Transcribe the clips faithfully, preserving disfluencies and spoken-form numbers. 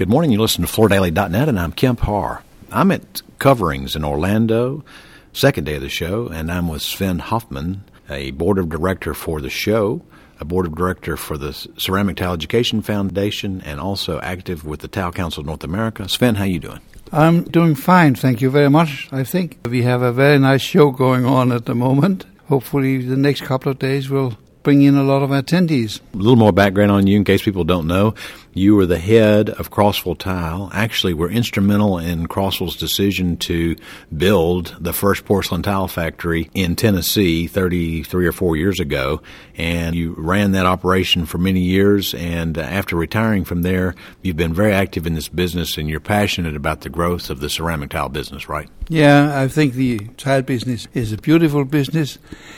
Good morning. You listen to floor daily dot net, and I'm Kemp Harr. I'm at Coverings in Orlando, second day of the show, and I'm with Sven Hoffman, a board of director for the show, a board of director for the Ceramic Tile Education Foundation, and also active with the Tile Council of North America. Sven, how you doing? I'm doing fine, thank you very much. I think we have a very nice show going on at the moment. Hopefully the next couple of days will bring in a lot of attendees. A little more background on you in case people don't know. You were the head of Crossville Tile. Actually, were instrumental in Crossville's decision to build the first porcelain tile factory in Tennessee thirty-three or four years ago. And you ran that operation for many years. And after retiring from there, you've been very active in this business, and you're passionate about the growth of the ceramic tile business, right? Yeah, I think the tile business is a beautiful business,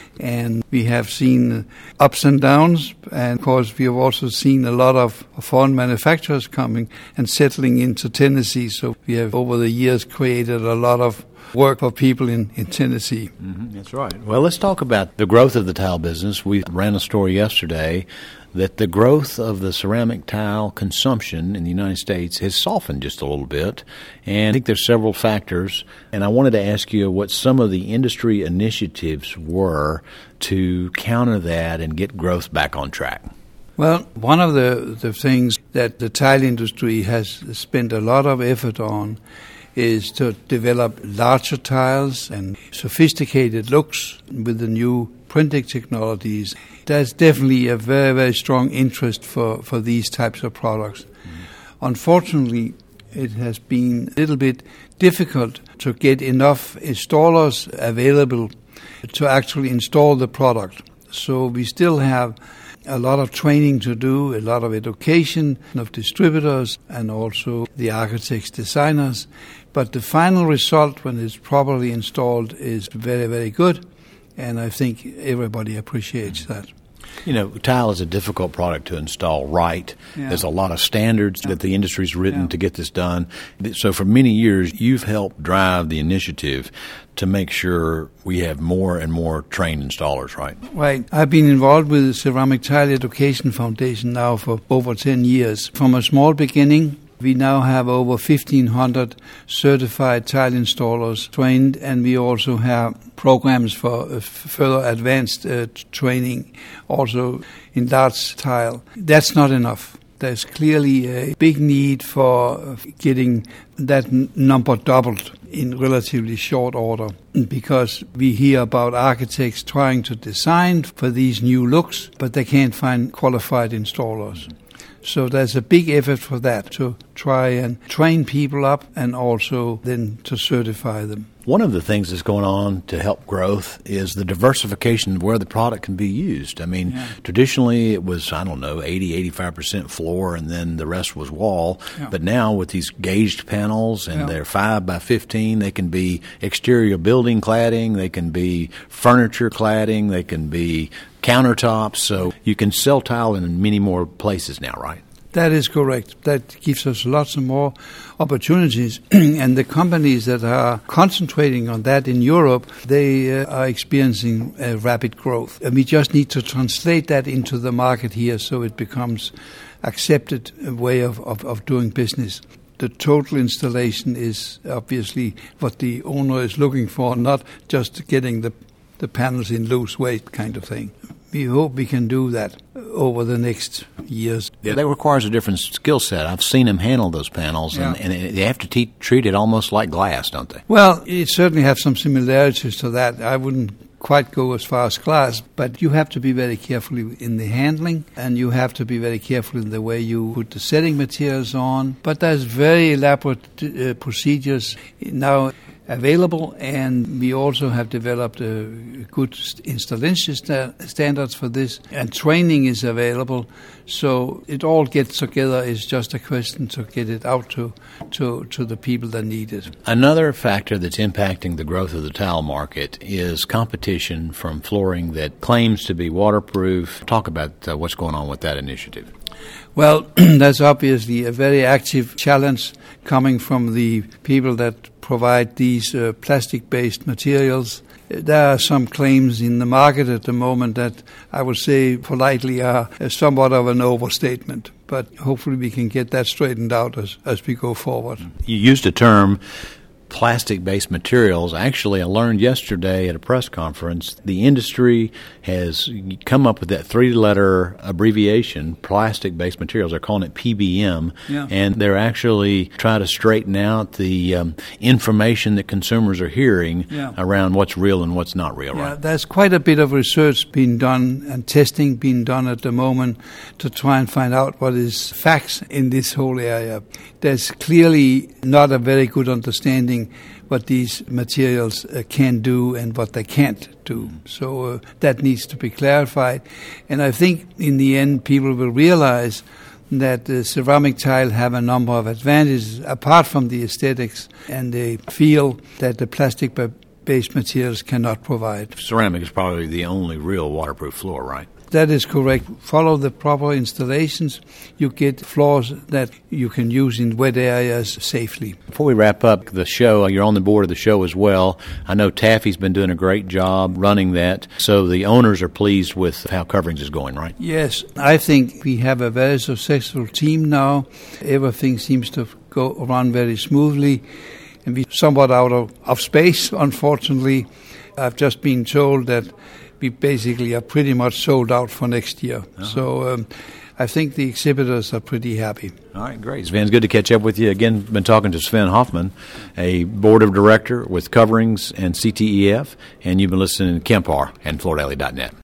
and we have seen ups and downs. And of course, we have also seen a lot of foreign manufacturers coming and settling into Tennessee. So we have over the years created a lot of work for people in, in Tennessee. Mm-hmm, that's right. Well, let's talk about the growth of the tile business. We ran a story yesterday that the growth of the ceramic tile consumption in the United States has softened just a little bit. And I think there's several factors. And I wanted to ask you what some of the industry initiatives were to counter that and get growth back on track. Well, one of the, the things that the tile industry has spent a lot of effort on is to develop larger tiles and sophisticated looks with the new printing technologies. There's definitely a very, very strong interest for, for these types of products. Mm-hmm. Unfortunately, it has been a little bit difficult to get enough installers available to actually install the product. So we still have a lot of training to do, a lot of education of distributors and also the architects, designers. But the final result, when it's properly installed, is very, very good. And I think everybody appreciates that. You know, tile is a difficult product to install right. Yeah. There's a lot of standards yeah. that the industry's written yeah. to get this done. So for many years, you've helped drive the initiative to make sure we have more and more trained installers, right? Right. I've been involved with the Ceramic Tile Education Foundation now for over ten years. From a small beginning, we now have over fifteen hundred certified tile installers trained, and we also have programs for uh, further advanced uh, training, also in large tile. That's not enough. There's clearly a big need for getting that n- number doubled in relatively short order, because we hear about architects trying to design for these new looks, but they can't find qualified installers. So there's a big effort for that, to try and train people up and also then to certify them. One of the things that's going on to help growth is the diversification of where the product can be used. I mean, yeah. traditionally it was, I don't know, eighty, eighty-five percent floor and then the rest was wall. Yeah. But now with these gauged panels and yeah. they're five by fifteen, they can be exterior building cladding, they can be furniture cladding, they can be countertops. So you can sell tile in many more places now, right? That is correct. That gives us lots of more opportunities. And the companies that are concentrating on that in Europe, they uh, are experiencing uh, rapid growth. And we just need to translate that into the market here so it becomes accepted way of, of, of doing business. The total installation is obviously what the owner is looking for, not just getting the, the panels in loose weight kind of thing. We hope we can do that over the next years. Yeah, that requires a different skill set. I've seen them handle those panels, yeah. and, and they have to te- treat it almost like glass, don't they? Well, it certainly has some similarities to that. I wouldn't quite go as far as glass, but you have to be very careful in the handling, and you have to be very careful in the way you put the setting materials on. But there's very elaborate uh, procedures now available, and we also have developed a good installation sta- standards for this, and training is available. So it all gets together. It's just a question to get it out to, to, to the people that need it. Another factor that's impacting the growth of the tile market is competition from flooring that claims to be waterproof. Talk about uh, what's going on with that initiative. Well, that's obviously a very active challenge coming from the people that provide these uh, plastic-based materials. There are some claims in the market at the moment that I would say politely are somewhat of an overstatement. but hopefully we can get that straightened out as, as we go forward. You used a term, plastic-based materials. Actually, I learned yesterday at a press conference the industry has come up with that three-letter abbreviation, plastic-based materials. They're calling it P B M, yeah. and they're actually trying to straighten out the um, information that consumers are hearing yeah. around what's real and what's not real. Yeah, right? There's quite a bit of research being done and testing being done at the moment to try and find out what is facts in this whole area. There's clearly not a very good understanding what these materials uh, can do and what they can't do. So uh, that needs to be clarified. And I think in the end people will realize that the ceramic tile have a number of advantages apart from the aesthetics, and they feel that the plastic-based materials cannot provide. Ceramic is probably the only real waterproof floor, right? That is correct. Follow the proper installations. You get floors that you can use in wet areas safely. Before we wrap up the show, you're on the board of the show as well. I know Taffy's been doing a great job running that, so the owners are pleased with how Coverings is going, right? Yes, I think we have a very successful team now. Everything seems to go run very smoothly, and we're somewhat out of, of space, unfortunately. I've just been told that we basically are pretty much sold out for next year. Uh-huh. So um, I think the exhibitors are pretty happy. All right, great. Sven, it's good to catch up with you. Again, been talking to Sven Hoffman, a board of director with Coverings and C T E F, and you've been listening to Kemp Harr and Florida Alley dot net.